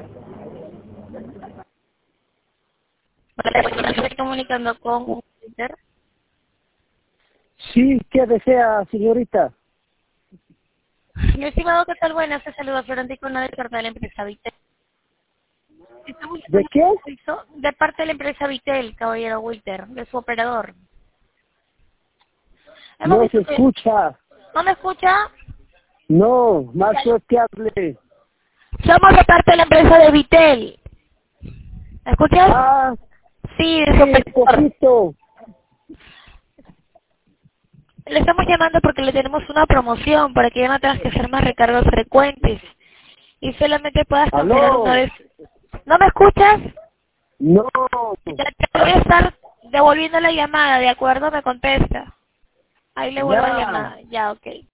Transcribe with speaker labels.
Speaker 1: Hola, estoy comunicando con Twitter.
Speaker 2: Sí, ¿qué desea, señorita?
Speaker 1: Mi estimado, ¿qué tal? Buenas, te saluda Florentico, de parte de la empresa Vitel. Estamos
Speaker 2: ¿De
Speaker 1: llamando
Speaker 2: qué?
Speaker 1: de parte de la empresa Vitel, caballero Wilter, de su operador. Hemos
Speaker 2: No se
Speaker 1: visto que...
Speaker 2: escucha.
Speaker 1: ¿No me escucha?
Speaker 2: No, más fuerte hable.
Speaker 1: Somos de parte de la empresa de Vitel. ¿Me escuchas?
Speaker 2: Ah,
Speaker 1: Sí, de su
Speaker 2: sí,
Speaker 1: operador.
Speaker 2: poquito.
Speaker 1: Le estamos llamando porque le tenemos una promoción para que ya no tengas que hacer más recargos frecuentes y solamente puedas cancelar una
Speaker 2: ¿Aló?
Speaker 1: vez. ¿No me escuchas?
Speaker 2: No.
Speaker 1: Ya te voy a estar devolviendo la llamada, ¿de acuerdo? Me contesta. Ahí le vuelvo a
Speaker 2: Ya.
Speaker 1: llamar. Ya, ok.